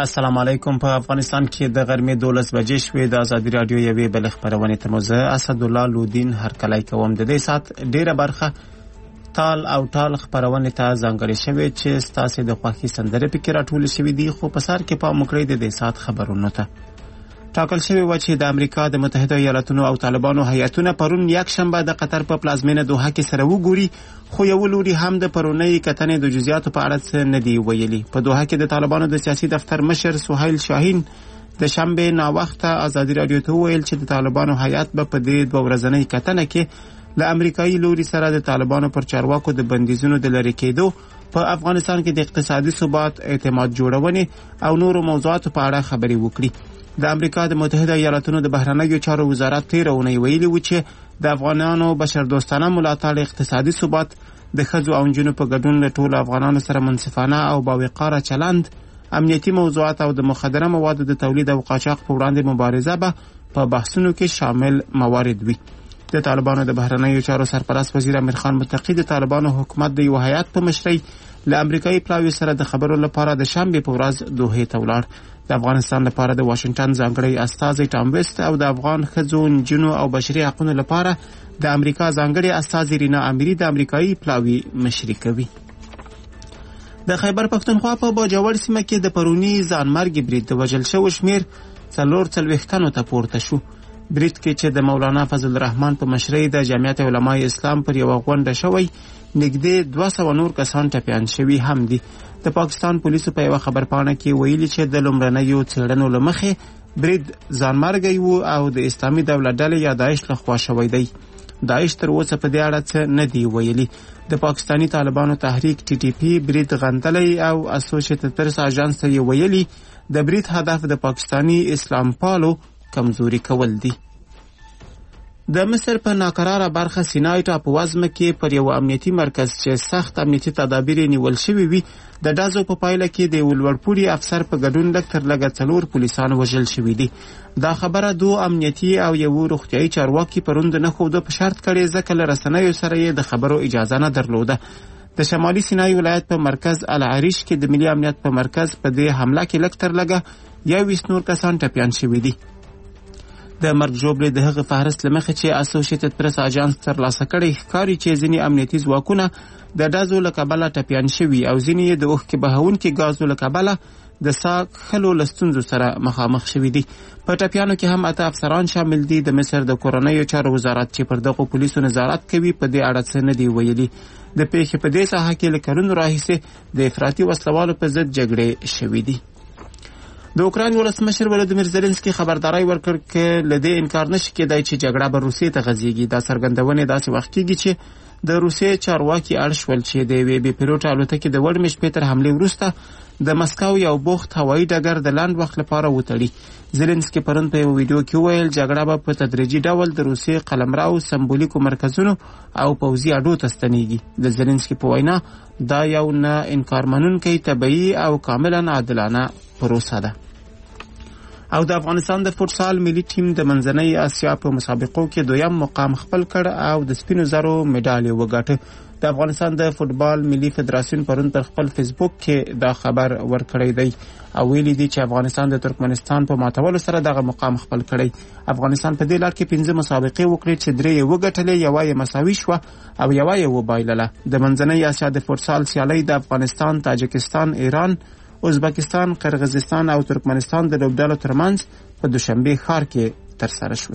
السلام علیکم. په افغانستان کې د غرمې 12 بجې شوې. د ازادي رادیو یوې بل خبرونه ته مزه اسد الله لودین هرکلی کوم. د دې سات ډیره برخه تال او ټال خبرونه ته ځانګړې شوې چې ستاسو د خوښي سندره پکې راټول شوې دي. خو په سر کې په مکرې د دې سات خبرونه ته ټاکل شوی و چې د امریکا د متحده ایالاتونو او طالبانو هیئتونه پرون یک شنبه د قطر په پلازمینه دوحه کې سره وګوري. خو یو لوري هم د پرونی کتنې د جزئیاتو په اړه څه نه دی ویلي. په دوحه کې د طالبانو د سیاسي دفتر مشر سهیل شاهین د شنبه ناوخته ازادي رادیو ته ویل چې د طالبانو هیئت به په دې 2 ورځنۍ کتنه کې له امریکایي لوري سره د طالبانو پر چارواکو د بندیزونو د لری کېدو، په افغانستان کې د اقتصادي ثبات، اعتماد جوړونې او نورو موضوعاتو په اړه خبرې وکړي. د امریکا د متحده ایالاتونو د بهرنیو چارو وزارت تیرونی ویلي و چې د افغانانو بشردوستانه ملاتړ، اقتصادي ثبات، د ښځو او نجونو په ګډون له ټولو افغانانو سره منصفانه او باوقاره چلند، امنیتي موضوعات او د مخدره موادو د تولید او قاچاق په وړاندې مبارزه به په بحثونو کې شامل موارد وي. د طالبانو د بهرنیو چارو سرپرست وزیر امیر خان متقی د طالبانو حکومت د یو هیئت په مشرۍ له امریکایي پلاوي سره د خبرو لپاره د شنبه په ورځ دوحه ته ولاړ. د افغانستان لپاره د واشنگټن ځانګړی استازی ټام ویست او د افغان ښځو، نجونو او بشري حقوقو لپاره د امریکا ځانګړی استازی رینا امیری د امریکایي پلاوي مشري کوي. د خیبر پښتونخوا په باجوړ سیمه کې د پرونی ځانمرګ برید د وژل شوو شمیر 44 ته پورته شو. برید کې چې د مولانا فضل الرحمن په مشرۍ د جمعیت علماء اسلام پر یو غونډه شوی، نږدې 200 نور کسان ټپیان شوي هم دي. د پاکستان پولیسو په یو خبرپاڼه کې ویلي چې د لومړنیو څېړنو له مخې برید ځانمرګی و او د اسلامي دولت ډلې یا داعش لخوا شوی دی. داعش تر اوسه په دې اړه څه نه دی ویلي. د پاکستانی طالبانو تحریک ټي ټي پی برید غندلی او اسوسییټډ پریس اژانس ته ویلي د برید هدف د پاکستانی اسلام پالو کمزوري کول دي. د مصر په ناقراره برخه سینای ټاپووزمه کې پر یو امنیتي مرکز چې سخت امنیتي تدابیر نیول شوي وي د ډزو په پایله کې د یو لوړپوړي افسر په ګډون لږ تر لږه 4 پولیسان وژل شوي دي. دا خبره 2 امنیتي او یو روغتیایي چارواکي پرون د نه ښودو په شرط کړې ځکه له رسنیو سره یې د خبرو اجازه نه درلوده. د شمالي سینای ولایت په مرکز العریش کې د ملي امنیت په مرکز په دې حمله کې لږ تر لږه 21 نور کسان ټپیان شوي دي. د مرګ ژوبلې د هغه فهرست لمخې چې اسوسییټډ پریس اژانس ترلاسه کړی ښکاري چې ځینې امنیتي ځواکونه د ډزو له کبله ټپیان شوي او ځینې یې د اوښکې بهونکي ګازو له کبله د ساه کښلو له ستونزو سره مخامخ شوي دي. په ټپیانو کې هم 8 افسران شامل دي. د مصر د کورنیو چارو وزارت چې پر دغو پولیسو نظارت کوي په دې اړه څه نه دی ویلي. د پیښې په دې ساحه کې له کلونو راهیسې د افراطي وسلوالو په ضد جګړې شوي دي. د اوکراین ولسمشر ولادیمیر زيلنسکي خبرداري ورکړ چې لدې انکار نشي کېدای چې جګړه به روسیې ته غځيږي. دا څرګندونه داسې وخت کېږي چې د روسیې چارواکي اړ شول چې د یوې بې پیلوټ الوتکې د وړمې شپې تر حملې وروسته د مسکو یو بوخت هوایي ډګر د لنډ وخت لپاره وتړي. زيلنسکي پرون په یو ویډیو کې ویل جګړه به په تدریجي ډول د روسیې قلمرو، سمبولیکو مرکزونو او پوځي اډو ته ستنېږي. د زيلنسکي په وینا دا یو نه انکار منونکی، طبیعي او کاملا عادلانه پروسه ده. او د افغانستان د فوټسال ملي ټیم د منځنۍ اسیا په مسابقو کې 2م مقام خپل کړ او د سپینو زرو میډال وګاټه. د افغانستان د فوټبال ملي فدراسیون پرون پر خپل فیسبوک کې دا خبر ورکړی دی او ویلي دی چې افغانستان د ترکمنستان په ماتولو سره دغه مقام خپل کړی. افغانستان په دې لار کې 15 مسابقې وکړې چې 3 یې وګټلې، یوه یې مساوي شوه او یوه یې وبایلله. د منځنۍ اسیا د فوټسال سیالۍ د افغانستان، تاجکستان، ایران، ازبکستان، قرغیزستان او ترکمنستان د لوبډلو ترمنځ په دوشنبه ښار کې ترسره شوه.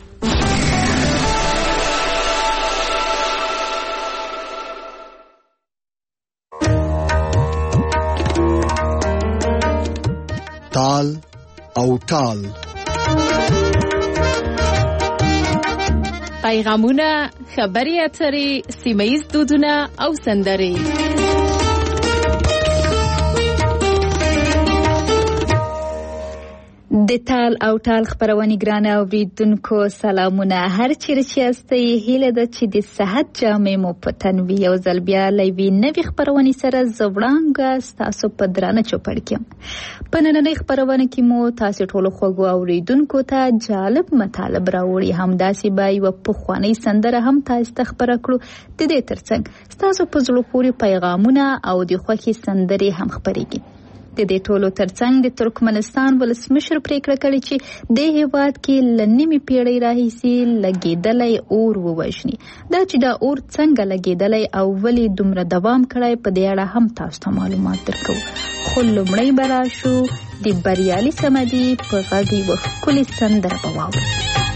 تال او ټال پیغامونه، خبري اترې، سیمه‌ییز دودونه او سندرې. د تال او ټال خبرونه ګرانه اوریدونکو سلامونه. هر چیرې چې یاستئ هیله ده چې د صحت جامې مو په تن وي. یو ځل بیا لوي نوې خبرونه سره زوړانګه تاسو په درانه چوپړ کې. په نننۍ خبرونه کې مو تاسو ټول خوږو اوریدونکو ته جالب مطالب راوړي. همداسې به یو پخوانی سندره هم تاسو ته خبره کړو. د دې ترڅنګ تاسو په زړه پورې پیغامونه او د خوښي سندرې هم خبرېږي. د دې ټولو ترڅنګ د ترکمنستان ولسمشر پریکړه کړې چې د هیواد کې لنیمه پیړۍ راهیسې لګیدلې اور ووژني. دا چې دا اور څنګه لګیدلې او ولې دومره دوام کړی په دې اړه هم تاسو ته معلومات درکو. خو لومړی به راشو د بریالي صمدي په غږ یوه ښکلې سندره به واورو.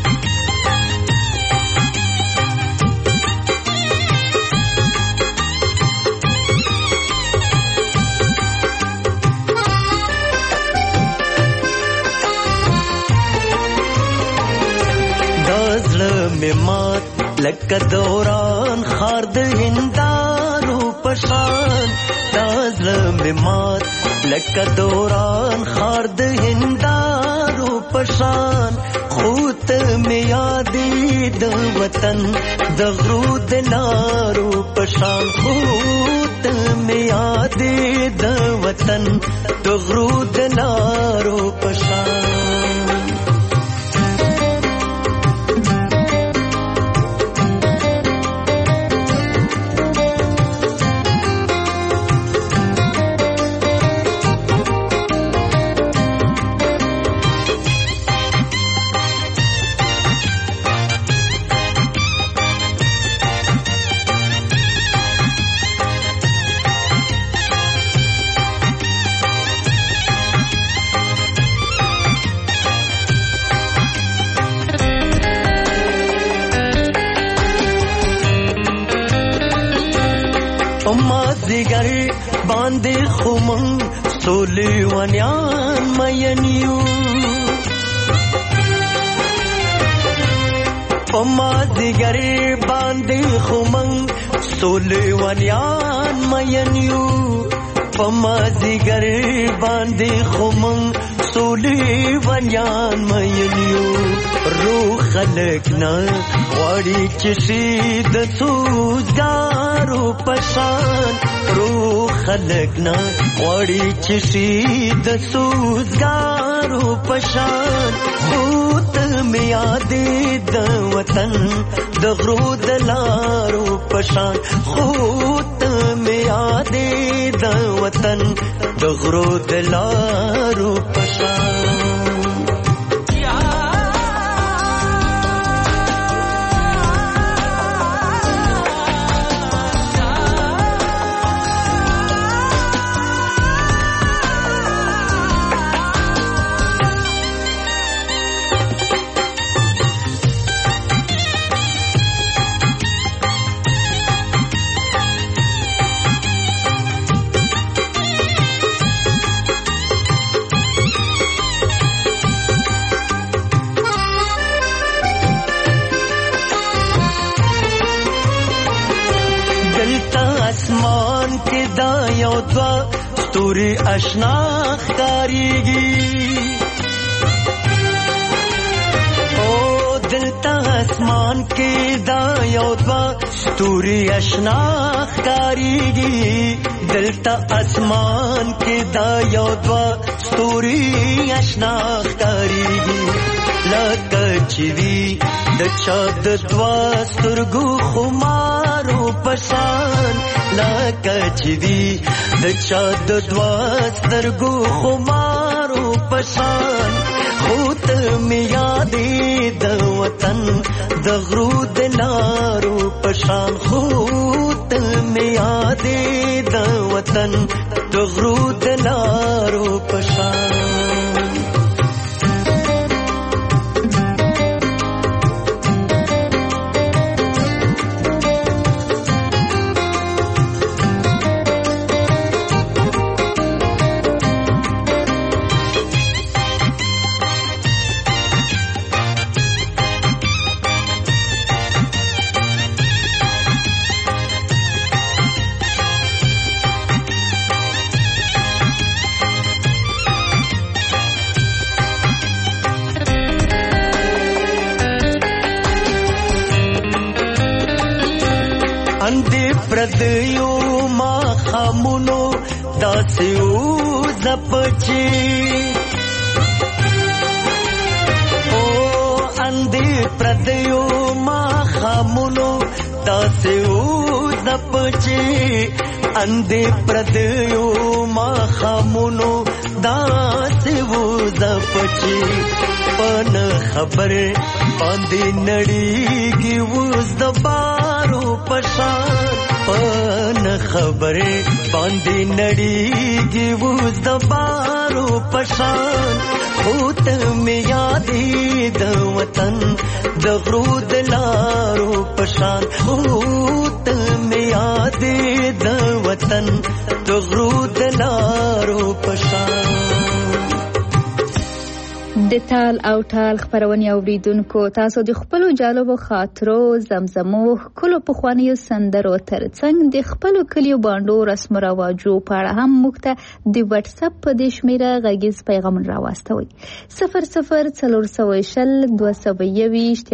مات لکه دوران خار د هندارو پشان دازله مات لکه دوران خار د هندارو پشان خوت می یادې د وطن د غرو د لارو پشان خوت می یادې د وطن د غرو د لارو پشان دیگر باندې خمن سولې ونیان مینیو پما دیگر باندې خمن سولې ونیان مینیو پما دیگر باندې خمن سولې ونیان مینیو روح خلق نه وړي چې د سوزګارو پشان روح خلق نه وړي چې د سوزګارو پشان خوت می یادې د وطن د غرو د لارو پشان خوت می یادې د وطن د غرو د لارو پشان ستوري آشنا ښکاریږي او دلته اسمان کې دا یو دوا ستوري آشنا ښکاریږي دلته اسمان کې دا یو دوا ستوري آشنا ښکاریږي لکه چې وي د چا د دوا سترګو خمارو پشان لکه چې وي د چا د دوا سترګو خمارو پشان خوت می یادې د وطن د غرو د لارو پشان خوت می یادې د وطن د غرو د لارو پشان پردیو ما خامونو داسیو زپچی او اندی پردیو ما خامونو داسیو زپچی اندی پردیو ما خامونو داسې و زپچی پن خبر باندې نړیږي اوس د بارو پشان پن خبر باندې نړیږي اوس د بارو پشان اوت مې یادې د وطن د غرو د لارو پشان اوت مې یادې د وطن د غرو د لارو پشان. د تال او ټال خبرونه اوریدونکو تاسو د خپل جالبو خاطرو زمزمو خپل پخوانیو سندرو ترڅنګ د خپل کلیو باندې رسم رواجو په اړه هم موږ ته د واتس اپ په د شمیره غږیز پیغام راوستوي 0040 222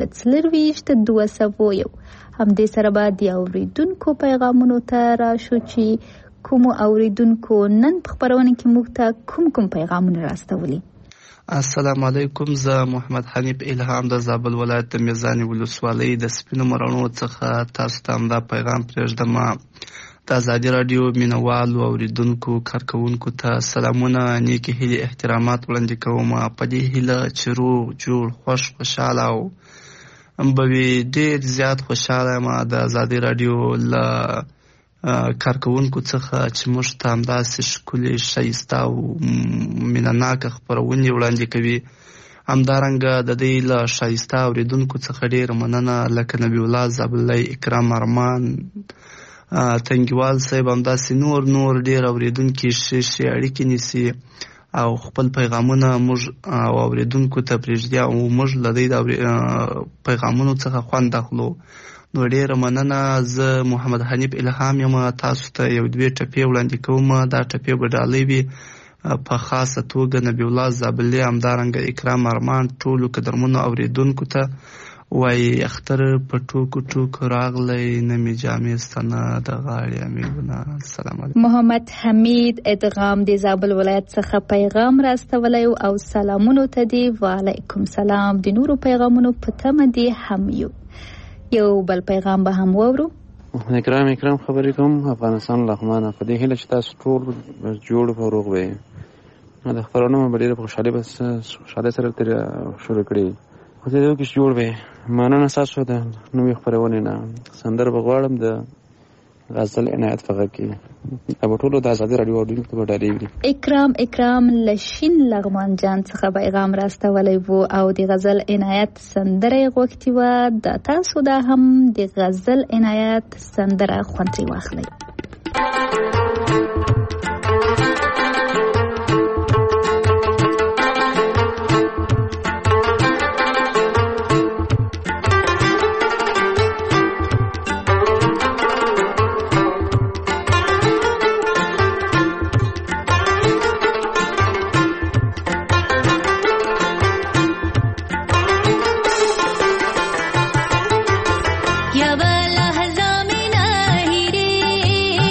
هم دې سره بعد د اوریدونکو پیغامونو ته راشو چې کوم اوریدونکو نن په خبرونه کې موږ ته کوم پیغامونه راستولي. السلام علیکم، زه محمد حنیف الهام د زابل ولایت د میزانی ولسوالۍ د سپینو مرانو څخه تاسو ته دا پیغام پرېږدم. د ازادي رادیو مینوالو اوریدونکو کارکوونکو ته سلامونه، نیکې هیلې احترامات وړاندې کوم. په دې هیله چې روغ جوړ خوشحاله او به ډېر زیات خوشحاله یم د ازادي رادیو له کارکوونکو څخه چې موږ ته همداسې ښکلې ښایسته او مینهناکه خپرونې وړاندې کوي. همدارنګه د دې له ښایسته اورېدونکو څخه ډېره مننه، لکه نبی الله زابلۍ، اکرام ارمان، تنګیوال صاحب، همداسې نور ډېر اورېدونکي ښې اړیکې نیسي او خپل پیغامونه موږ او اورېدونکو ته پرېږدي او موږ له دې پیغامونو څخه خوند اخلو. نو ډېره مننه. زه محمد حنیف الهام یم، تاسو ته یو دوې ټپې وړاندې کوم. دا ټپې به ډالۍ وي په خاصه توګه نبی الله زابلي، همدارنګه اکرام ارمان، ټولو قدرمنو اورېدونکو ته وایي اختر په ټوکو راغلی، نه مې جامې ستنه د غاړې امیګونه. السلام علیکم. محمد حمید ادغام د زابل ولایت څخه پیغام راستولی او سلامونو ته دی. وعلیکم سلام. د نورو پیغامونو په تمه دی هم یو بل پیغام به هم وورو. اکرام خبرې کوم افغانستان لغمانه. په دې هیله چې تاسو ټول جوړ او روغ وئ. د خبرونو په ډېره خوشحالۍ سره شروع کړي. خو دې یو کې جوړ وئ. مننه تاسو د نوې خبرونې نه. سندره به غواړم د غزل عنایت فقط کې اب ټولو د ازادي رادیو اورېدونکو ته ډالۍ وي. اکرام لشین لغمان جان څخه پیغام راستولی وو او د غزل عنایت سندره غوښتي وه. د تاسو دا هم د غزل عنایت سندره خوند ترې واخلئ. या वाला हज़ामिना हिरे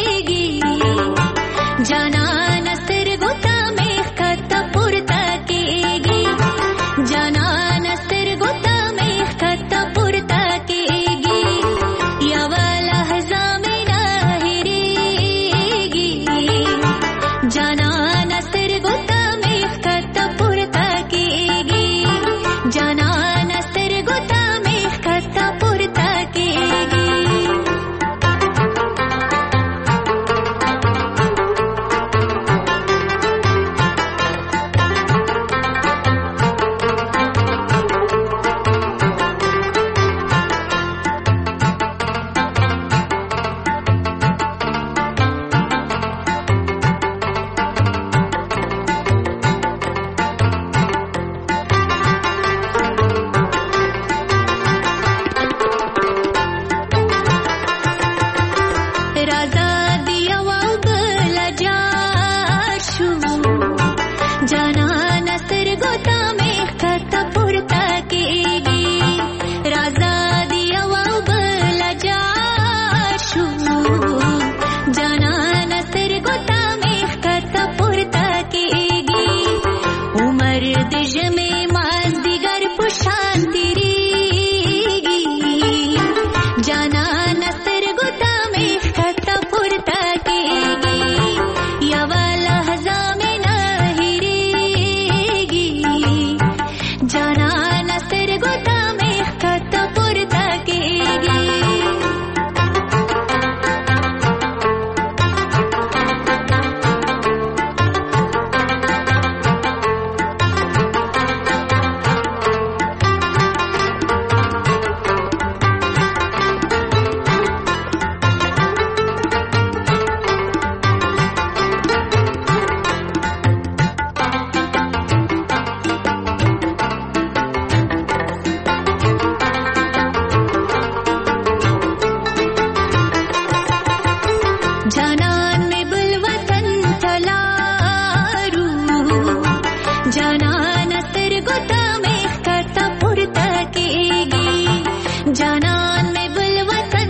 جانان میں بل وطن تلارو جانان سترګو میں کتا پورتا کېږي جانان میں بل وطن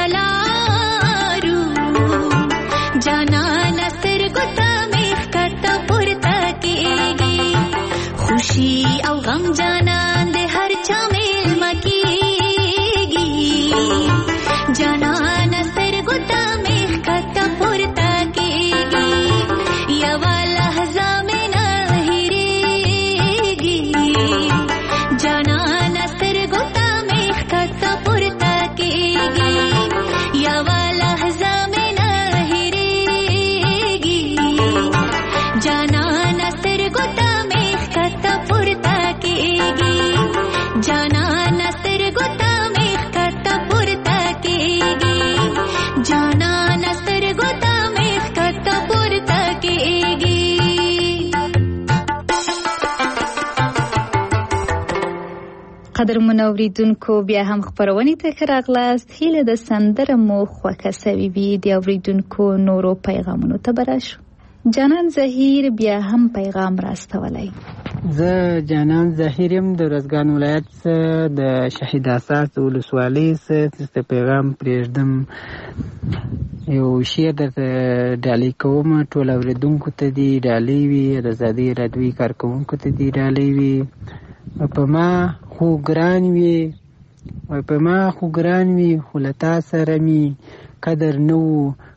تلارو جانان سترګو میں کتا پورتا کېږي خوشي او غم جانان دے ہر چا میل مکیږي جانان سترګو میں کتا پورتا کېږي یوا لحظه میں نه هېرېږي جانان سترګو میں کتا پورتا کېږي یوا لحظه میں نه هېرېږي جانان سترګو میں کتا پورتا کېږي جانان سترګو میں کتا پورتا کېږي جانان سترګو میں کتا پورتا کېږي. قدرمن اوریدونکو بیا هم خبرونه ته راغلاست. هیله د سندره مو خوښه سوي وي د اوریدونکو نورو پیغامونو ته براشو. جانان زهیر بیا هم پیغام راستولای. زه جانان زهیر يم د رزګان ولایت د شهید اساس ولسوالۍ څخه پیغام پرېږدم. یو شعر درته ډالۍ کوم. ټول اوریدونکو ته دی ډالۍ وي، د آزادۍ راډیوي کارکوونکو ته دی ډالۍ وي. په ما خو ګران وي، په ما خو ګران وي، خو له تا سره مې قدر نه و.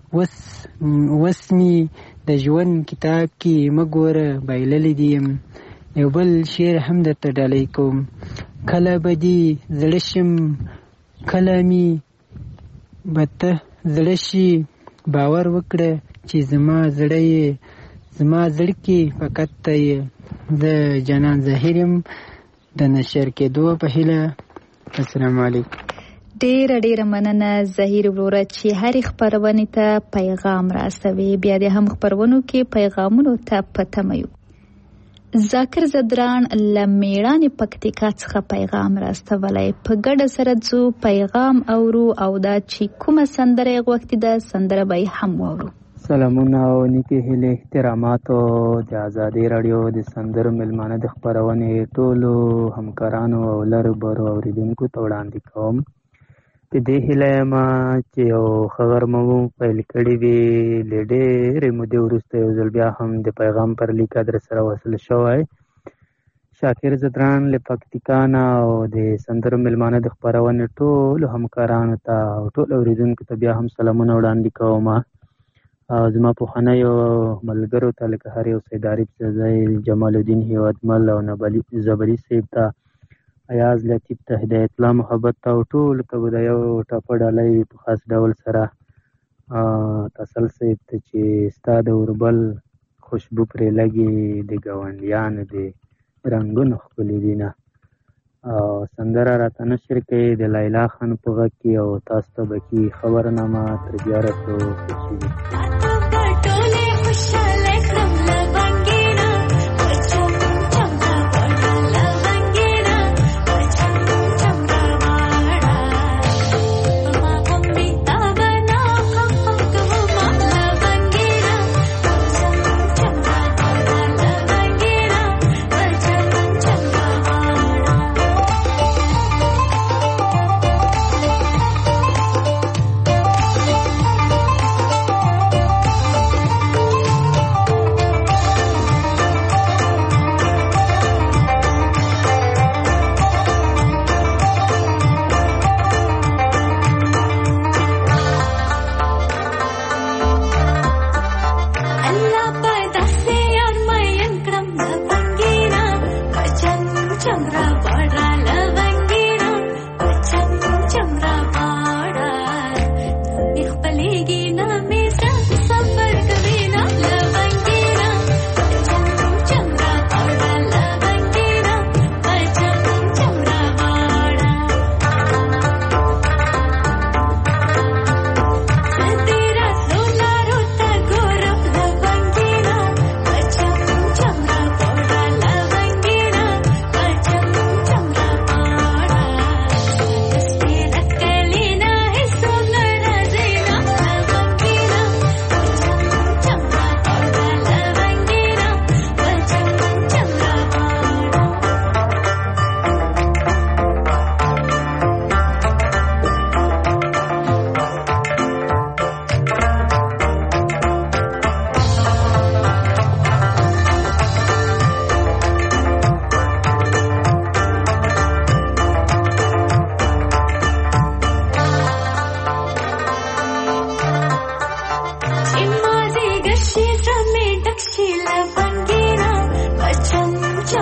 وس مې د ژوند کتاب کې مه ګوره بایللی دي یم. یو بل شعر هم درته ډالۍ کوم. کله به دې زړه شم، کله مې به ته زړه شي، باور وکړه چې زما زړه یې، زما زړه کې فقط ته یې. زه جانان زهیر یم د نشر کېدو په هیله. السلام علیکم. ډیره مننه زهیر وروره چې هر خبرونه ته پیغام راستوي. بیا د هم خبرونو کې پیغامونو ته پته مې ذاکر زدران لمیړان پکتیکا څخه پیغام راستولای. په ګډه سره ځو پیغام اورو او دا چې کومه سندره وخت ده سندره به هم وورو. سلامونه او نیکی هیله احترامات د آزادۍ رادیو د سندرو ملمانه د خبرونې ټولو همکارانو او لرو برو اوریدونکو ته وړاندې کوم. په دې هیله یم چې یو خبر مو پیل کړی وي. له ډېرې مودې وروسته یو ځل بیا هم د پیغام پر لیک ادرس سره وصل شوی. شاکر زدران له پکتیکا نه او د سندرو ملمانه د خپرونې ټولو همکارانو ته او ټولو اوریدونکو ته بیا هم سلامونه وړاندې کوم. زما پخوانیو ملګرو ته لکه هر یو سید عارف سزای، جمال الدین هیوادمل او زبري صاحب ته، ایاز لطیف ته، هدایت الله محبت ته او ټولو ته به د یو ټاپه ډالۍ په خاص ډول سره تسل صاحب ته چې ستا د اوربل خوشبو پرې لګي د ګاونډیانو د رنګونو ښکلي دینه. سندره راته نشر کوي د لیلا خان په غږ کې او تاسو ته به کې خبرنامه تر بیا رسو خوشي.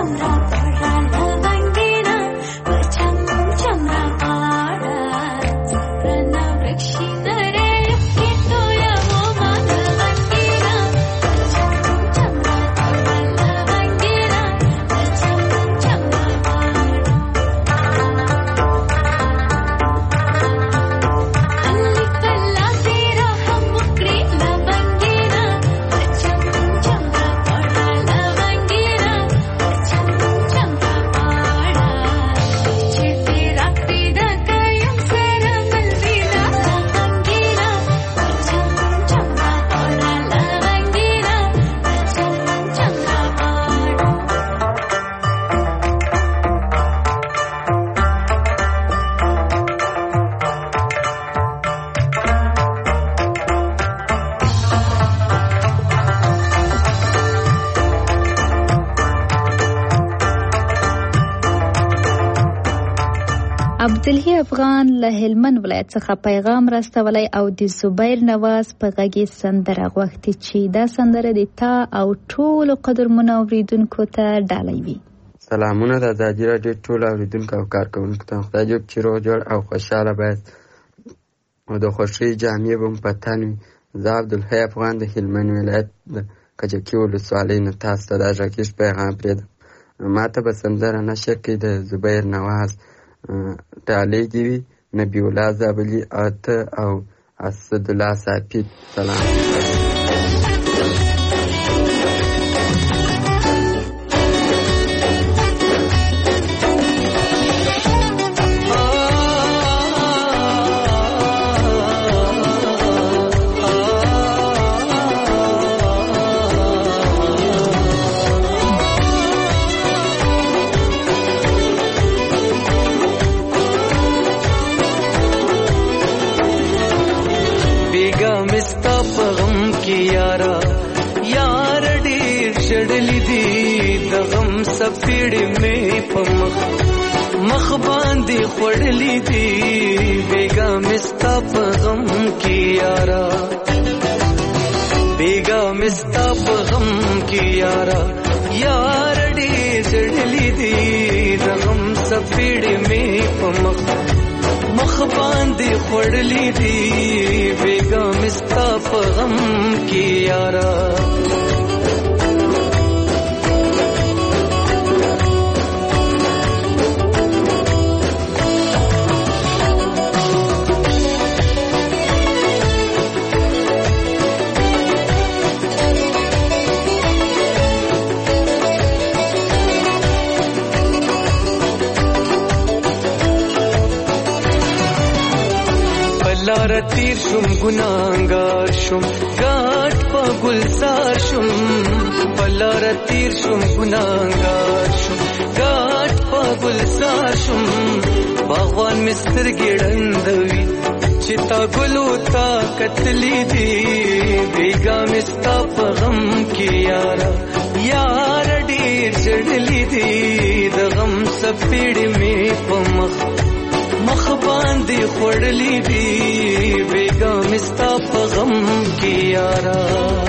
عبدالهی افغان له هلمند ولایت څخه پیغام راستولی او د زبیر نواز په غږی سندره غوښتي چې دا سندره د تا او ټولو قدرمنو اوریدونکو ته ډالۍ وي. سلامونه د ازادي راډیو ټولو اوریدونکو او کارکوونکو ته. خدای دې چې روغ جوړ او خوشاله باید او د خوښۍ جامې به مو په تن وي. زه عبدالهی افغان د هلمند ولایت د کجکي ولسوالۍ نه تاسو ته دا غږیز پیغام پرېږدم. ما ته به سندره نشر کړي د زبیر نواز ډالۍ دې وي. نبی الله زابلي اته او اسدالله صافي. سلام. سپیړې مې په مخ باندې خوړلې دي بیګا مې ستا په غم کې یارا بیګا مې ستا په غم کې یارا یار ډېر ژړلې دي د غم سپیړې مې په مخ باندې خوړلې دي بیګا مې ستا په غم کې یارا لار تیر شم ګناهګار شم ګاټ په ګلزار شم بلار تیر شم ګناهګار شم ګاټ په ګلزار شم باغوان مستر ګړندوي چې تا ګلو تا کتلې دي بیګا مستا په غم کې یارا یار ډېر جړلې دي د غم سپېړې مې په مخ باندې خوړلې دي بیګا مستا په غم کې یارا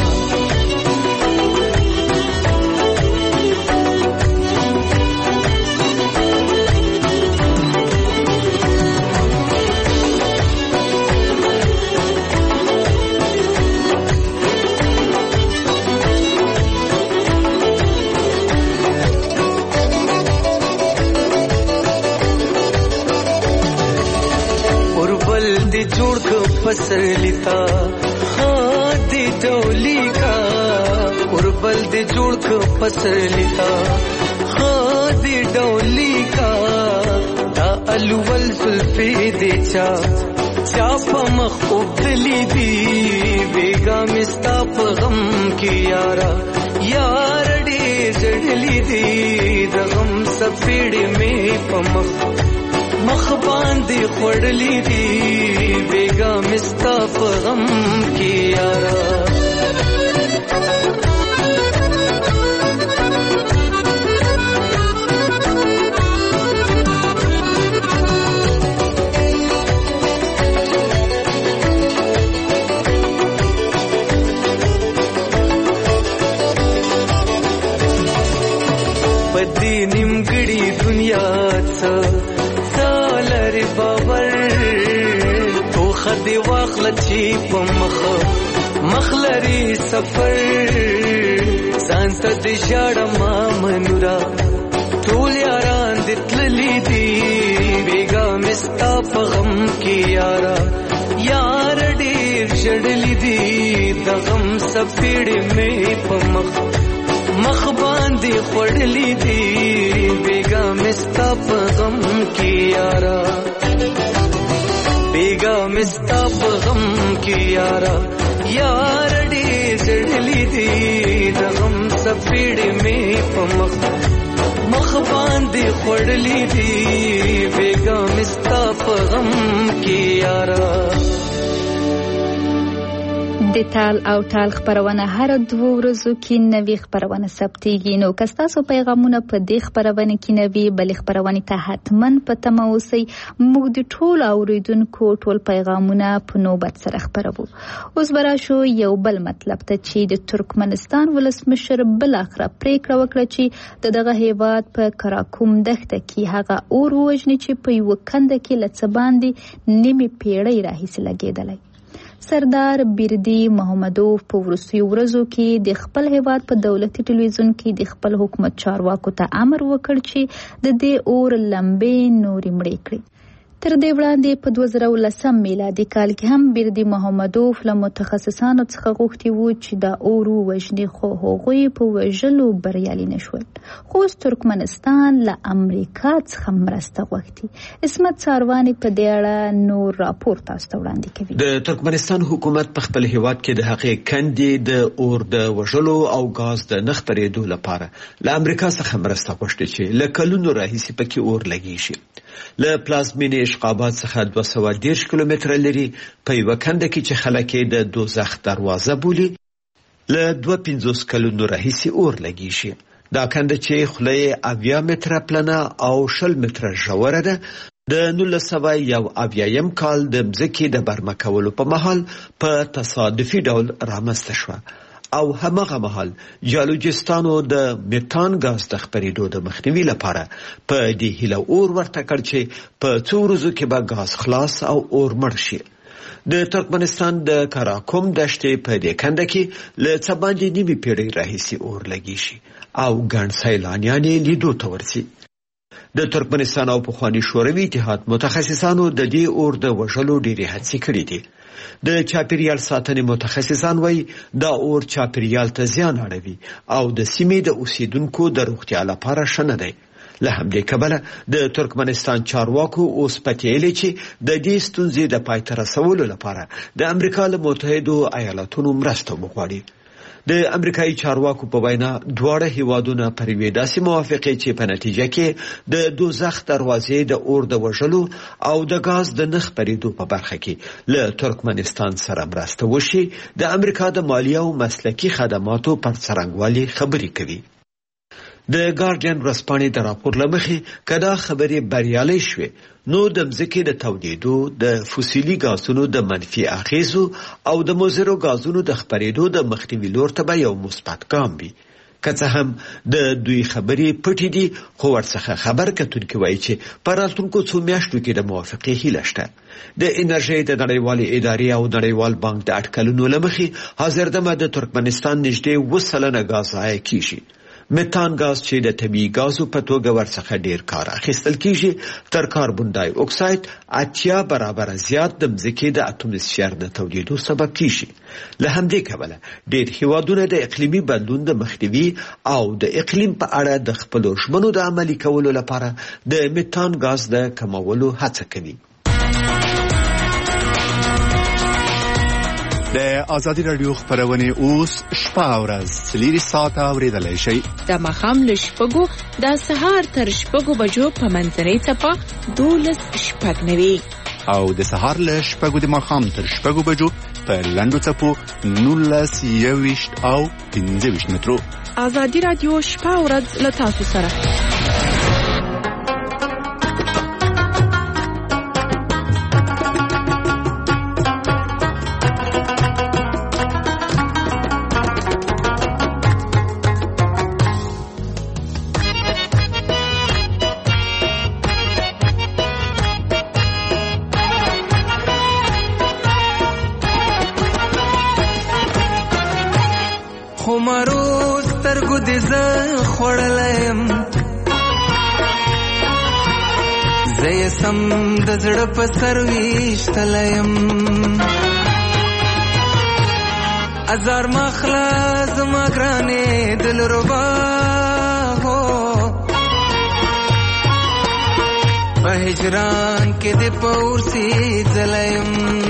جوړ کو فصلیتا ها دې ډولی کا قربل دې جوړ کو فصلیتا ها دې ډولی کا دا الول زلفې دې چا په مخ وبدلی دي بیګا مستا په غم کې یارا یار دې جړلی دي د غم سپېړې مې په مخ باندې خوړلې دي بیګا مستا په غم کې یارا پدې نیمګړي دنیا څه سالر باور تو خدي واخل چی په مخلري سفر سانت دې شړما منورا ټول یاران دې تللی دي بیګا مستا په غم کې یارا یار ډېر شړلی دي د غم سپېړې مې په مخ باندې خړلې دي بیګا مستا په غم کې یارا بیگا مستا په غم کې یارا یار دې زړلې دي د غم سپېړې مې په مخ باندې خړلې دي بیگا مستا په غم کې یارا. د تال او ټال خبرونه هر 2 ورځو کې نوې خبرونه ثبتېږي. نو که تاسو پیغامونه په دې خبرونه کې نوې بل خبرونه ته حتما په تمه اوسئ. موږ د ټول اوریدونکو ټول پیغامونه په نوبت سره خبرو. اوس براشو یو بل مطلب ته چې د ترکمنستان ولسمشر بل اخر پریکړه وکړه چې دغه هیواد په کراکوم دښته کې هغه اور وژني چې په یو کنده کې لڅباندې نیمه پیړۍ راهیسې لګیدلی. سردار بیردی محمدوف په وروستیو ورځو کې د خپل هیواد په دولتي ټلویزیون کې د خپل حکومت چارواکو ته امر وکړ چې د دې اور لمبې نورې مړې کړي. تر دې وړاندې په 2010 میلادي کال کې هم بیردی محمدوف له متخصصانو څخه غوښتي وو چې دا اور وژني، خو هغوی په وژلو بریالي نشول. خو ترکمنستان له امریکا څخه مرسته غوښتي. اسمت ساروانی په دې اړه نور راپور تاسو ته وړاندې کوي. د ترکمنستان حکومت په خپل هیواد کې د هغې کندې د اور د وژلو او غاز د نه خپرېدو لپاره له امریکا څخه مرسته غوښتي چې له کلونو راهیسې پکې اور لګی شي. له پلازمینې اشقابات څخه 210 کیلومتره لري په یوه کنده کې چې خلک یې د دوزخ دروازه بولي له 250 کلونو راهیسې اور لګی شي. دا کنده چې خوله یې 80 متره پلنه او 20 متره ژوره ده د 1971 کال د مځکې د برمه کولو په مهال په تصادفي ډول رامنځته شوه او همغه مهال جالوجستانو د میتان غاز د خپرېدو د مخنیوي لپاره په دې هیله اور ورته کړ چې په څو ورځو کې به غاز خلاص او اور مړ شي. د ترکمنستان د کراکوم دښتې په دې کنده کې له څه باندې نیمې پیړۍ راهیسې اور لګی شي او ګڼ سیلانیان یې لیدو ته ورځي. د ترکمنستان او پخواني شوروي اتحاد متخصصانو د دې اور د وژلو ډېرې هڅې کړې دي. د چاپیریال ساتنې متخصصان وایي دا اور چاپیریال ته زیان اړوي او د سیمې د اوسیدونکو د روغتیا لپاره ښه نه دی. له همدې کبله د ترکمنستان چارواکو اوس پتیلې چې د دې ستونزې د پای ته رسولو لپاره د امریکا له متحدو ایالاتونو مرسته وغواړي. د امریکایي چارواکو په وینا دواړه هیوادونه پر یوې داسې موافقې چې په نتیجه کې د دوزخ دروازې د اور د وژلو او د غاز د نه خپرېدو په برخه کې له ترکمنستان سره مرسته وشي د امریکا د مالیه او مسلکي خدماتو پر څرنګوالي خبرې کوي. د ګارډین ورځپاڼې د راپور له مخې که دا خبرې بریالۍ شوې نو د مځکې د تودېدو، د فوسیلي غازونو د منفي اغېزو او د مضرو غازونو د خپرېدو د مخنیوي لور ته به یو مثبت ګام وي. که څه هم د دوی خبرې پټې دي، خو ورڅخه خبر کتونکي وایي چې په راتلونکو څو میاشتو کې د موافقې هیله شته. د انرژۍ د نړیوالې ادارې او نړیوال بانک د اټکلونو له مخې حاضر دمه د ترکمنستان نږدې 20% غاز ضایع کیږي. میتان غاز چې د طبیعي غازو په توګه ورڅخه ډیر کار اخیستل کیږي تر کاربن ډای اکساید 80 برابر زیات د مځکې د اتموسفیر د تودېدو سبب کیږي. له همدې کبله ډیر هیوادونه د اقلیمي بدلون د مخنیوي او د اقلیم په اړه د خپلو ژمنو د عملي کولو لپاره د میتان غاز د کمولو هڅه کوي. د آزادی رادیو خبرونه اوس شپه او ورځ 3 ساعته اوریدلای شئ. د ماښام له 6 د سهار تر 6 بجو په منځنۍ ټپه 12:09 او د سهار له 6 د ماښام تر 6 بجو په لنډو ټپو 19:20 او 15 مترو. آزادی رادیو شپه او ورځ له تاسو سره. خو مرو سترګو دې زه خوړلیم زه یې سم د زړه په سر ویشتلیم ازار مخلا زما ګرانې دلربا هو په هجران کې دې پورسي ځلیم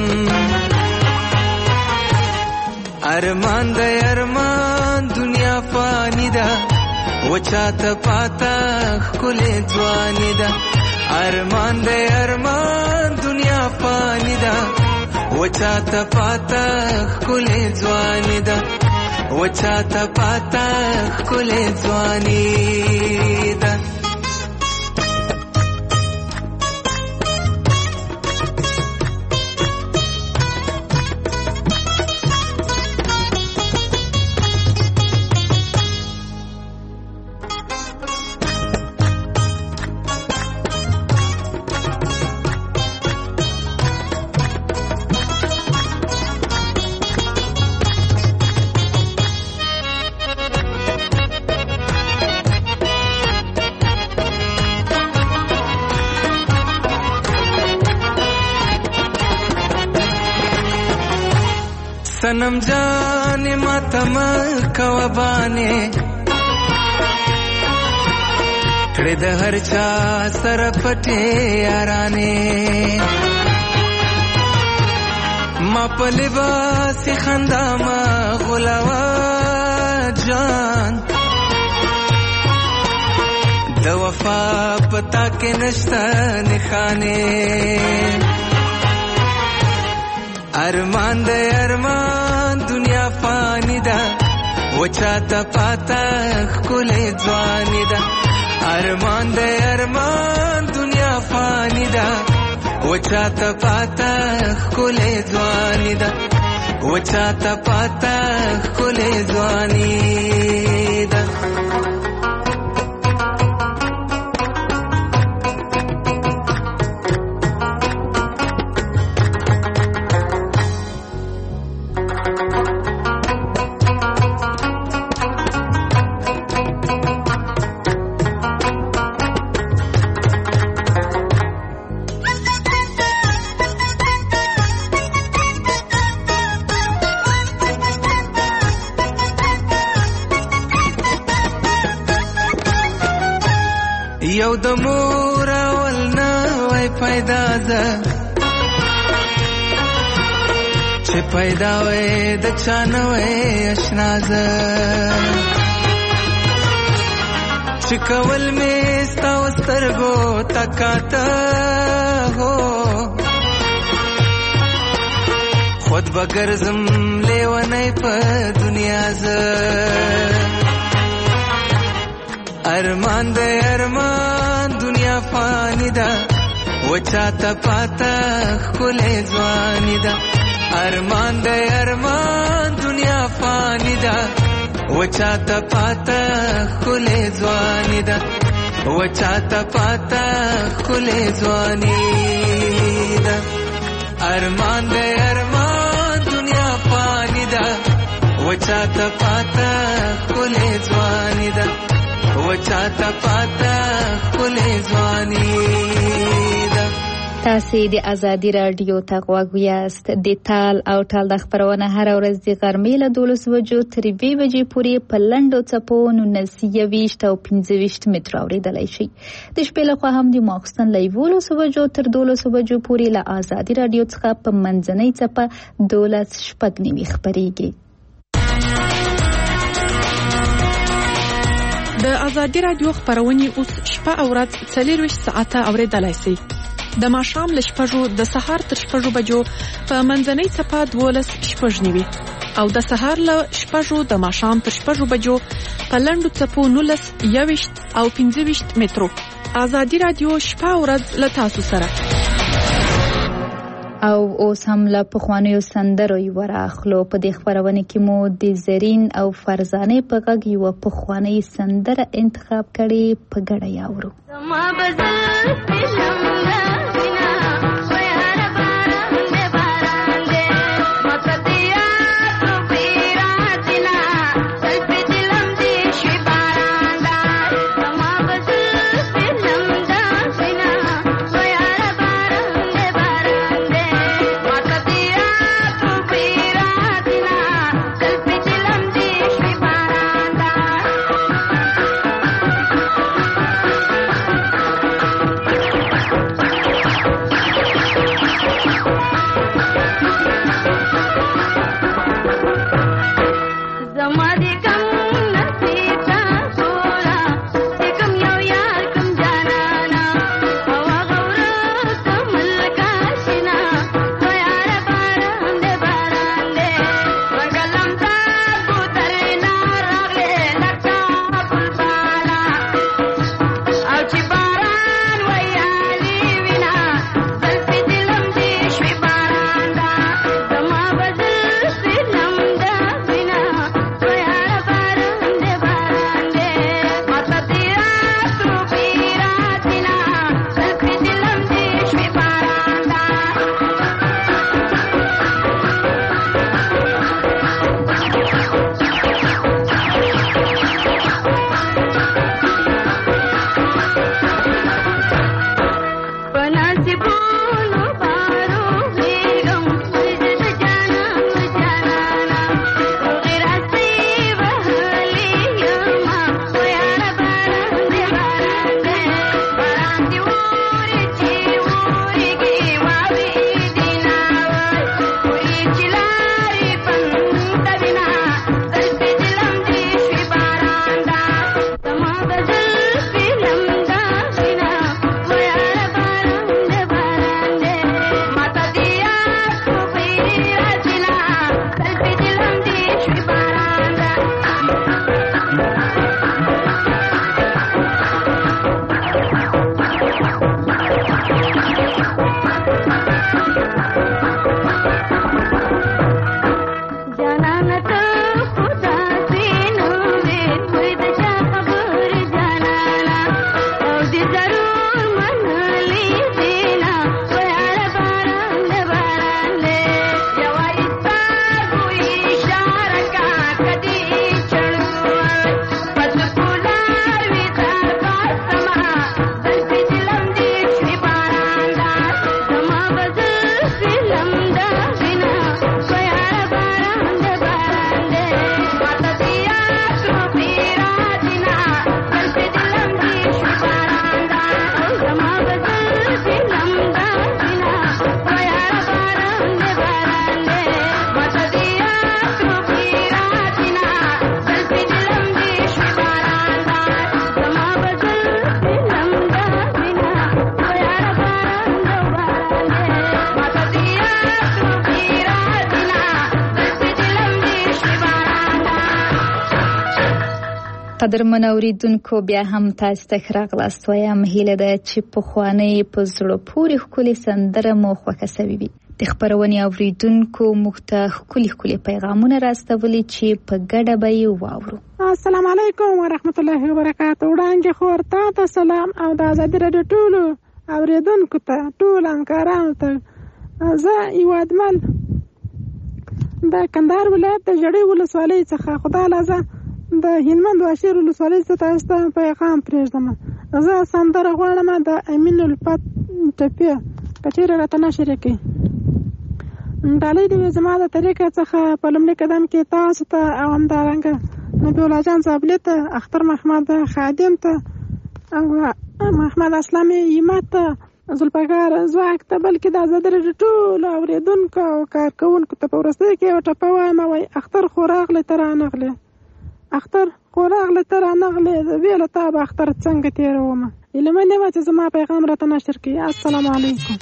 ارمان د ارمان دنیا فانی ده وچاته پاتا ښکلې ځواني ده ارمان د ارمان دنیا فانی ده وچاته پاتا ښکلې ځواني ده وچاته پاتا ښکلې ځواني ده सनम जाने मातम कवबाने कड़े द हर चा सर पटे याराने मा पलिबा सी खंदा मा गुलावा जान द वफा पता के नश्ता निखाने ارمان د ارمان دنیا فانی ده وچاته پاتا ښکلې ځواني ده ارمان د ارمان دنیا فانی ده وچاته پاتا ښکلې ځواني ده وچاته پاتا ښکلې ځواني ده یو د مور اول نه وای پیدا ده چې پیدا وای د چا نه وای اشنا ده چې کول مې ستا سترګو تکاته هو خود بګرځم لیونی په دنیا زه ارمان د ارمان دنیا فانی ده وچاته پاتا ښکلې ځواني ده ارمان د ارمان دنیا فانی ده وچاته پاتا ښکلې ځواني ده وچاته پاتا ښکلې ځواني ده ارمان د ارمان دنیا فانی ده وچاته پاتا ښکلې ځواني ده وچاته پاتا ښکلې ځواني ده تاسې د ازادي راډیو ته غوږ یاست د تال او ټال د خپرونه هره ورځ د غرمې له 12 بجو تر 2 بجې پورې په لنډو څپو 19 او 25 متره اورېدلی شي د شپې لخوا هم د ماخوستن له 11 بجو تر 12 بجو پورې له ازادي راډیو څخه په منځنۍ څپه 12:09 خپرېږي د ازادي راډیو خبرونه اوس شپه او ورځ 24 ساعته اوریدلای شئ د ماښام له 6 د سهار تر 6 بجو په منځنۍ څپه 12:09 او د سهار له 6 د ماښام تر 6 بجو په لنډو څپو 19 او 25 مترو ازادي راډیو شپه او ورځ له تاسو سره او اوس هم له پخوانیو سندرو یو راخلو په دې خبرونه کې مو د زرین او فرزانه په غږ یو پخوانی سندره انتخاب کړي په ګډه یاورو ما بدل شملا بنا ويا باران دے باران دے متدیا تو پیراتنا قدرمن اوریدونکو بیا هم تاسو ته ښه راغلاست وایم. هیله ده چې پخوانۍ په زړه پورې ښکلې سندره مو خوښه سوې وي. د خپرونې اوریدونکو موږ ته ښکلي پیغامونه راستولي چې په ګډه به یې واورو. السلام علیکم ورحمت الله وبرکاته. وړاندې خور ته سلام او د آزادي راډیو ټولو اوریدونکو ته ټول همکارانو ته. زه یوادمل د کندهار ولایت د ژړۍ ولسوالۍ څخه خدای لازه د هلمند واشیر ولسوالۍ څخه تاسو ته پیغام پرېږدم. زه سندره غواړم د امین الفت ټپې که چېرې راته نشر کړي. ډالۍ دې وي زما د طریقه څخه په لومړي قدم کې تاسو ته او همدارنګه نبي الله جان زابلي ته، اختر محمد خادم ته او محمد اسلامي ایمت ته، زلفګار ځواک ته، بلکې د آزادي راډیو ټولو اورېدونکو او کارکوونکو ته په وروستۍ کې یو ټپه وایم. وایي اختر خو راغلی ته رانغلی، اختر خو راغلی ته رانغلی، بې له تا به اختر څنګه تېرومه. هیله منې وه چې زما پیغام راته نشر کړي. السلام علیکم.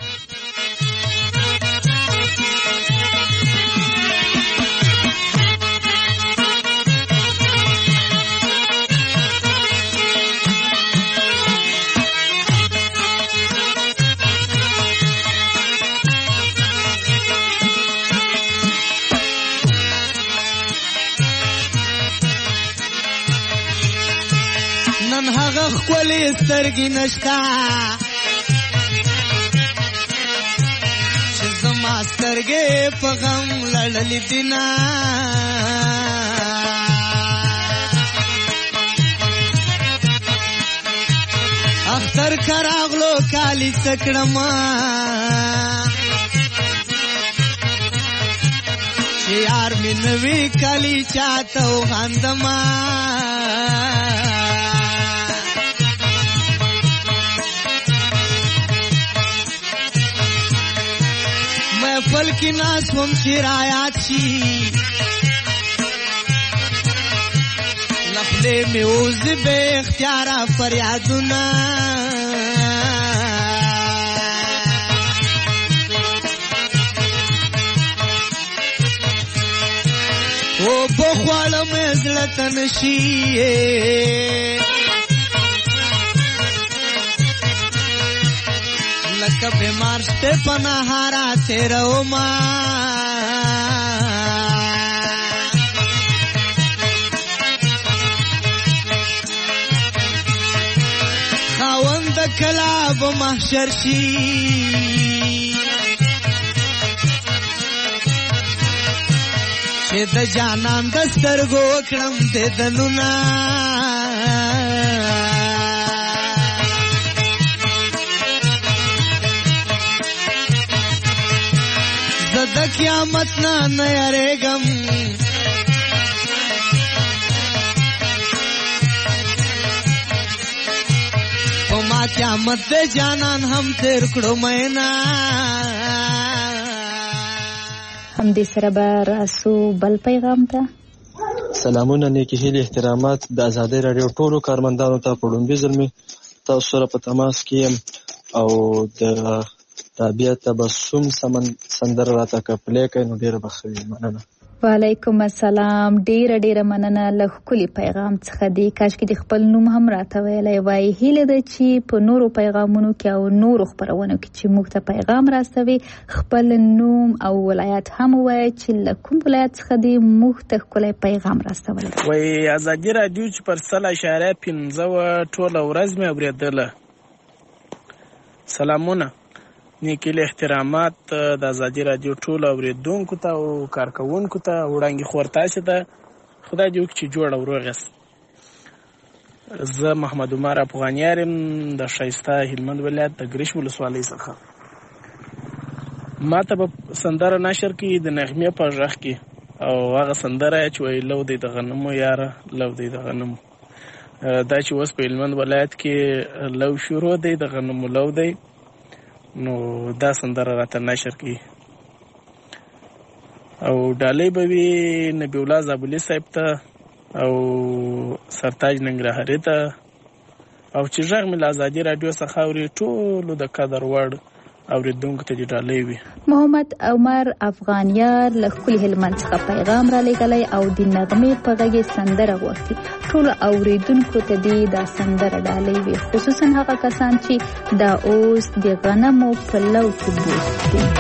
نن هغه ښکلې سترګې نشته چې زما سترګې په غم لړلې دینه. اختر که راغلو کالي څه کړمه چې یار مې نه وي کالي چاته وغندمه. محفل کی ناس هم شرایات شي لخلې مې اوزي بے اختیاره فریادونه. او بخواله مې زړه ته نشي لکه بیمار شته په نهاره تېرومه. خاوند کله به محشر شي چې د جانان د سترګو کړم دیدنونه. د قیامت نه یریږم په ما قیامت د جانان هم تیر کړو مینا. همدې سره به راسو بل پیغام ته. سلامونه، نیکی هیلې، احترامات د آزادۍ راډیو ټولو کارمندانو ته. په لومړي ځل مې تاسو سره په تماس کې یم او د رابعه تبسم سندره راته که پلی کړئ نو ډېره به ښه وي. مننه. وعلیکم السلام. ډیره مننه له ښکلي پیغام څخه دی. کاشکې د خپل نوم هم راته ویلی وای. هیله ده چې په نورو پیغامونو کې او نورو خپرونو کې چې موږ ته پیغام راستوي خپل نوم او ولایت هم ووایي چې له کوم ولایت څخه دی موږ ته ښکلی پیغام راستولی. وای ازادي راډیو چې پر 100.15 ټوله ورځ مې اورېدله. سلامونه، نیکی له احترامات د آزادي راډیو ټولو اوریدونکو ته او کارکوونکو ته. وړاندې خور تاسو ته خدای دې وکړي چې جوړ او روغ یاست. زه محمد عمر افغانیار یم د ښایسته هلمند ولایت د ګرش ولسوالۍ څخه. ما ته به سندره نشر کړي د نغمې په غږ کې او هغه سندره چې وایي لو دی د غنمو یاره لو دی د غنمو. دا چې اوس په هلمند ولایت کې لو شروع دی د غنمو لو دی نو دا سندره راته نشر کړي. او ډالۍ به وي نبي الله زابلي صاحب ته او سرتاج ننګرهاري ته او چې غږ مې له ازادي راډیو څخه اوري ټولو د قدر وړ اوریدونکو ته ډالۍ وي. محمد عمر افغانیار له خپل هلمند څخه پیغام را لګلای او د نغمې په غږ سندره غوښتي. ټول اوریدونکو ته دې دا سندره ډالۍ وي، خصوصا هغه کسان چې دا اوس د غنمو په لو کې بوخت دي.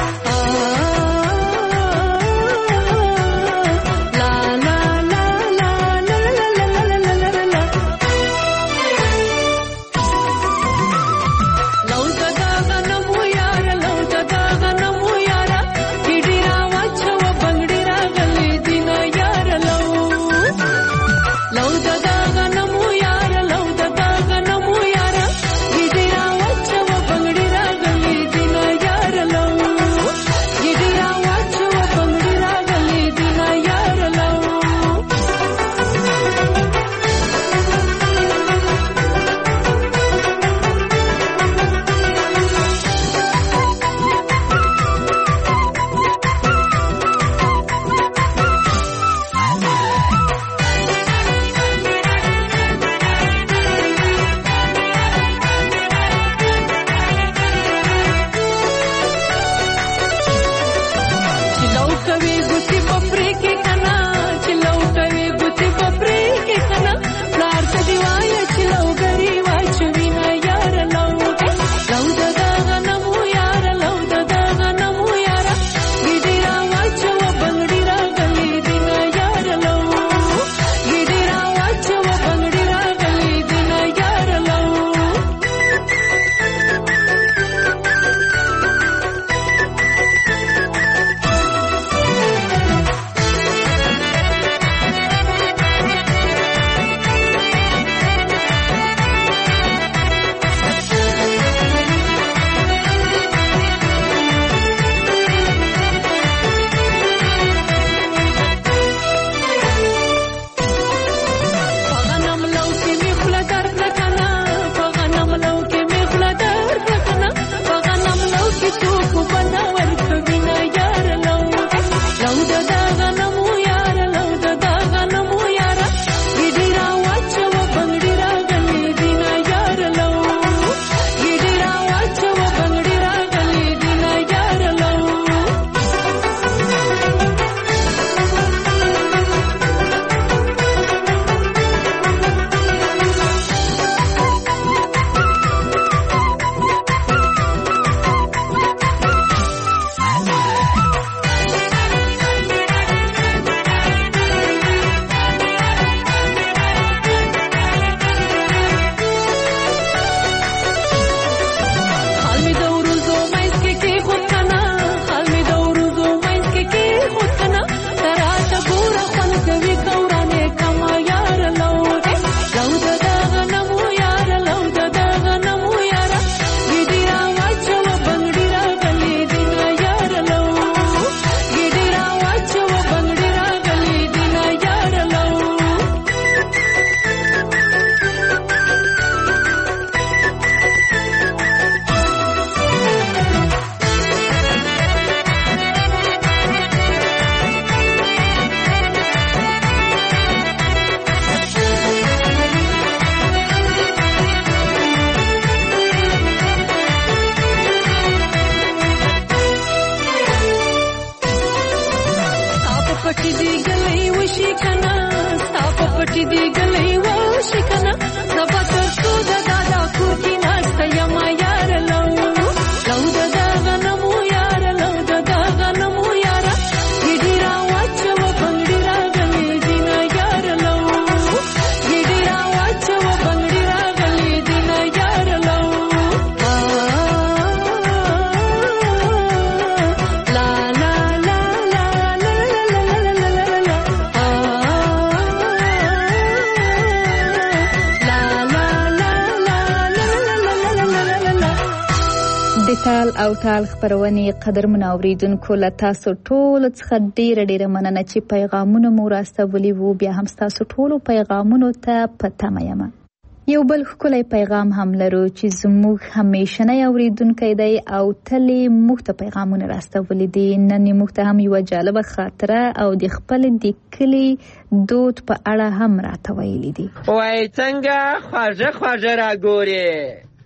او ټال خبرونه قدرمن اوریدونکو له تاسو ټول څخه ډیره مننه چې پیغامونه مو راستولي وو. بیا هم تاسو ټول پیغامونو ته پته یم. یو بل خولای پیغام هم لرو چې زموږ همیشنی اوریدونکو دی او تلې موږ ته پیغامونه راستولي دي. نن موږ ته هم یو جالب خاطره او د خپل د کلی دود په اړه هم راته ویلي دي. وای څنګه خواږه را ګوري،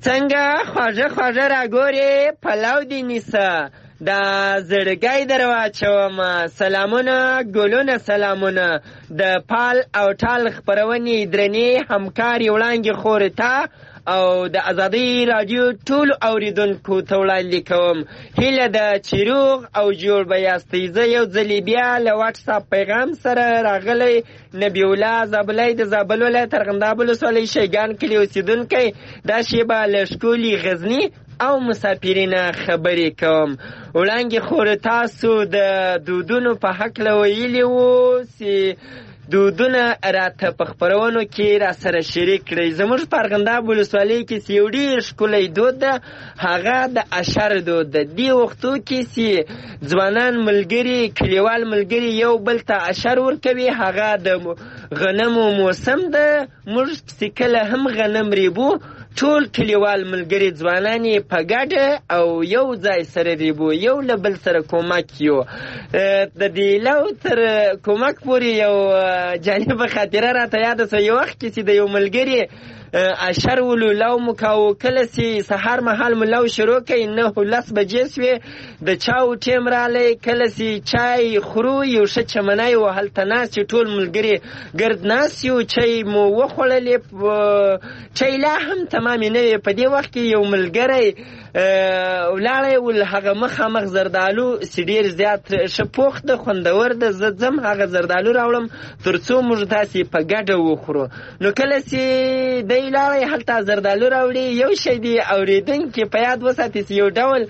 څنګه خواږه خواږه راګورې پلو دې نیسه دا زړګی در واچومه سلامونه ګلونه سلامونه د پال او ټال خپرونې درنې همکارې وړانګې خورې ته او د ازادۍ راډیو ټولو اوریدونکو ته وړاندې کوم هیله ده چې روغ او جوړ به یاستئ. زه یو ځلې بیا له واټساپ پیغام سره راغلی نبی الله زابلی د زابل ولایت ارغنداب ولسوالۍ شیګان کلي اوسېدونکی دا شیبه له ښکلي غزني او مسافرینه خبرې کوم. وړاندې خور تاسو د دودونو په هکله ویلي وو چې دودونه راته په خپرونو کې را سره شریک کړئ. زموږ په ارغنداب ولسوالۍ کې چې یو ډېر ښکلی دود ده هغه د اشر دود ده. دې وختو کې چې ځوانان ملګري کلیوال ملګري یو بل ته اشر ورکوي هغه د غنمو موسم ده. موږ چې کله هم غنم ریبو ټول کلیوال ملګري ځوانان یې په ګډه او یو ځای سره ریبو یو له بل سره کومک یو. د دې لو تر کومک پورې یو جالبه خاطره راته یاده سوه. یو وخت کې چې د یو ملګري اشر ولو لو مو کاوه کله چې سهار مهال مو لو شروع کړئ 9-10 بجې سوې د چاو ټیم رالی کله چې چای خورو یو ښه چمنی و هلته ناست ټول ملګري ګرد ناست یو چای مو وخوړلې چای لا هم تمامې نه وې. په دې وخت کې یو ملګری ولاړی ول هغه مخامخ زردالو چې ډېر زیات ښه پوخ ده خوندور ده. زه ځم هغه زردالو راوړم تر څو موږ تاسې په ګډه وخورو. نو کله چې دی لاړی هلته زردالو راوړي یو شی دی اورېدونکي په یاد وساتي چې یو ډول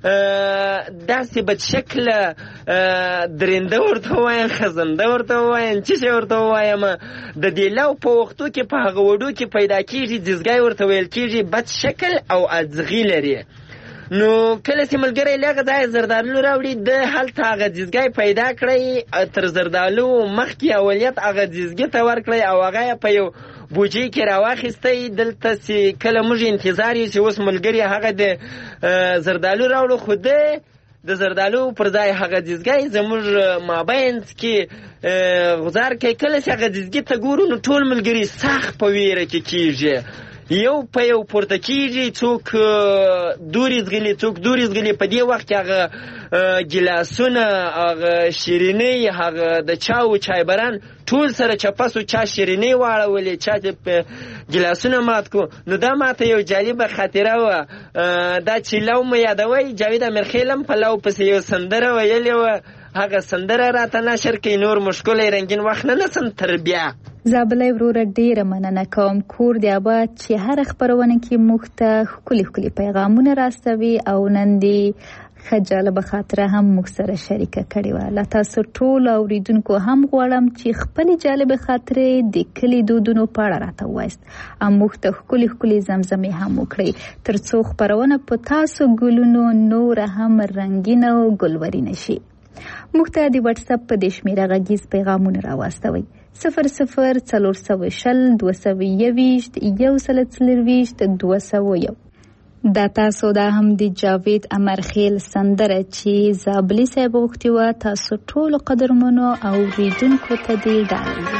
داسې بدشکله درنده ورته ووایم خزنده ورته ووایم څه شی ورته ووایم د دې لو په وختو کې په هغه وډو کې پیدا کېږي ځیزګی ورته ویل کېږي بد شکل او اځغي لري. نو کله چې ملګری له هغه ځایه زردالو راوړي د هلته هغه ځیزګی پیدا کړی تر زردالو مخکې اولیت هغه ځیزګي ته ورکړی او هغه یې په یو بوجۍ کې راواخیستی. دلته چې کله موږ انتظار یو چې اوس ملګري هغه د زردالو راوړو خو د زردالو پر ځای هغه ځیزګی زموږ مابینځ کې غزار کوي. کله چې هغه ځیزګي ته ګورو نو ټول ملګري سخت په ویره کې کېږي یو په یو پورته کېږي څوک دورې زغلي څوک دورې زغلي. په دې وخت کې هغه ګیلاسونه هغه شیرینۍ هغه د چاو چایبران ټول سره چپسو چا شیرینۍ واړولې چا ګیلاسونه مات کو. نو دا ماته یو جالبه خاطره وه. دا چې لو مو یادوی جاوید امیرخیل هم په لو پسې یو سندره ویلې وه هغه سندره راته نشر کوي. نور مشکلی رنګین وخت نه نسم تر بیا. زابلی وروره ډیره مننه کوم. کور دی آباد چې هر خپرونه کې موږ ته ښکلي ښکلي پیغامونه راستوي او نن دې ښه جالبه خاطره هم موږ سره شریکه کړې وه. له تاسو ټولو اوریدونکو هم غواړم چې خپلې جالبې خاطرې د کلي دودونو په اړه راته ووایاست او موږ ته ښکلي ښکلي زمزمې هم وکړئ تر څو خپرونه په تاسو ګلونو نوره هم رنګینه او ګلورینه شي. موږ ته د واټساپ په دې شمېره غږیز پیغامونه راواستوئ 00202021 دا تاسو دا هم د جاوید امرخیل سندره چې زابلی صاحب غوښتې وه تاسو ټولو قدرمنو اوریدونکو ته دې ډالۍ.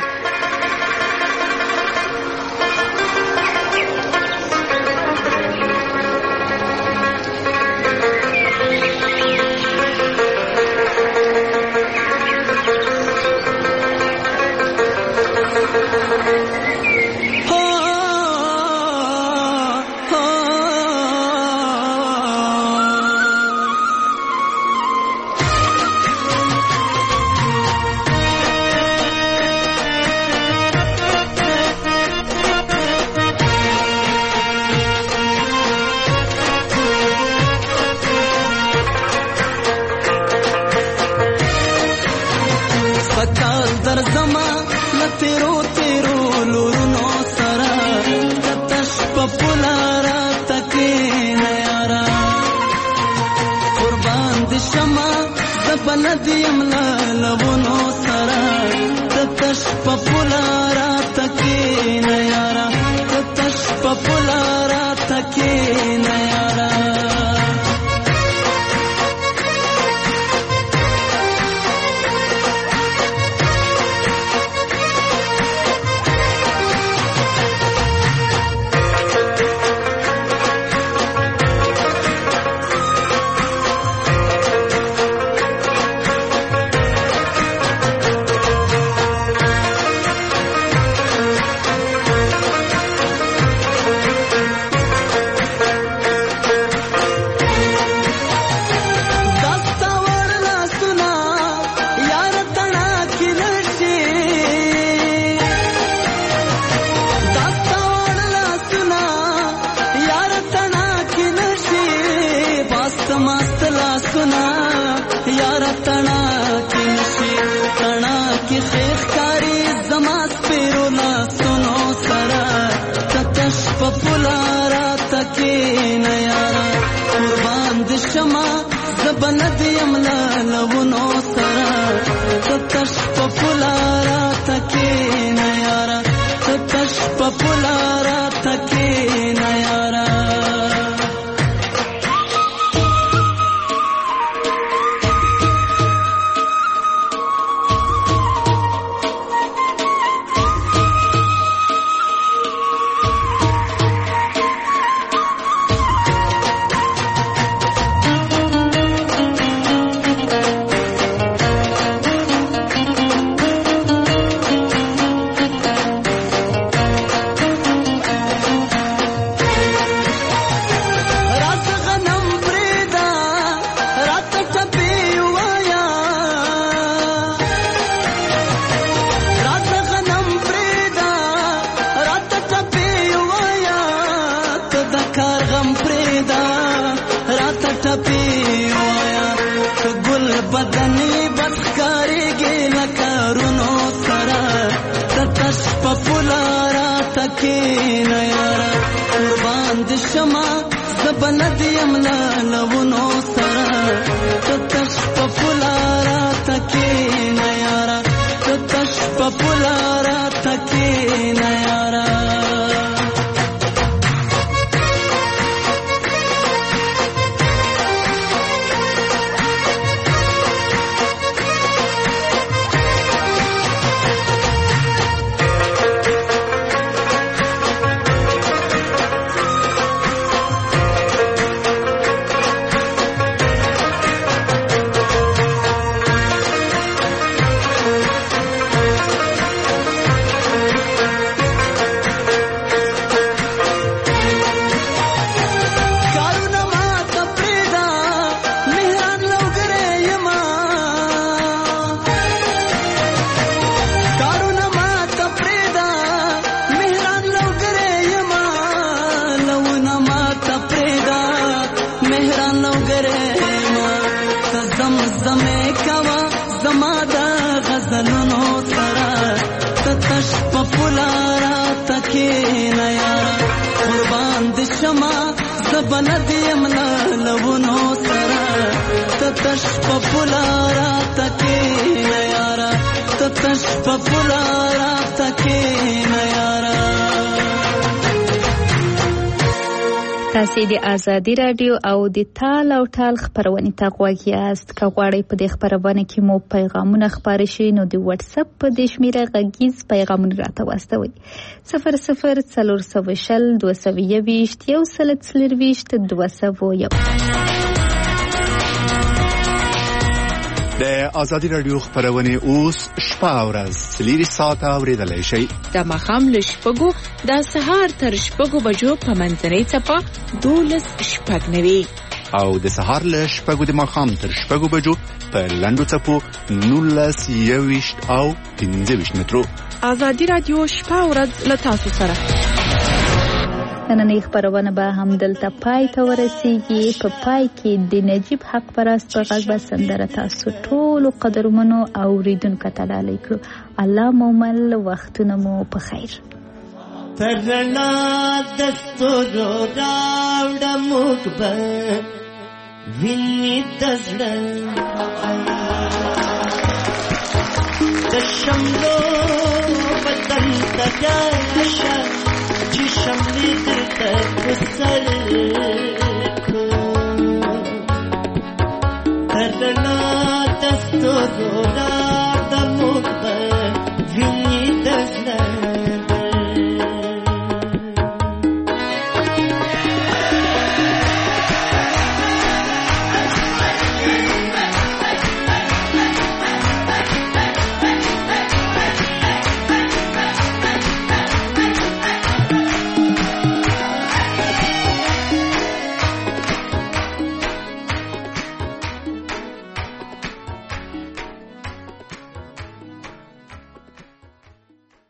ندیم لالونو سرا تتش پپولارا تکی نیارا تتش پپولارا تکی نیارا کېنه یاره قربان دې شمه زه به نه د یم له لونو سره ته تش په پوله راته کېنه یاره ته تش په پوله راته کېنه یاره تاسې د ازادي راډیو او د تال او ټال خپرونې ته غوږ یاست. که غواړئ په دې خپرونه کې مو پیغامونه خپاره شي نو د واتساپ په دې شمېره غږیز پیغامونه راته واستوئ 00202021 د ازادي راډیو خپرونې اوس شپه او ورځ 4 ساعته اورېدلی شئ. د ماښام له 6 د سهار تر 6 بجو په منځنۍ څپه 12:09 او د سهار له 6 د ماښام تر 6 بجو په لنډو څپو 19:20 او 15 مترو. ازادي راډیو شپه او ورځ له تاسو سره. نننۍ خپرونه به هم دلته پای ته ورسیږي. په پای کې د نجیب حق پرست په غږ به سندره تاسو ټولو قدرمنو اوریدونکو ته ډالۍ کړو. الله مومل وختونه مو په خیر. ترنا دستورو راوړه موږ به ویني د زړه د شملو بدن ته راشه چې شملې درته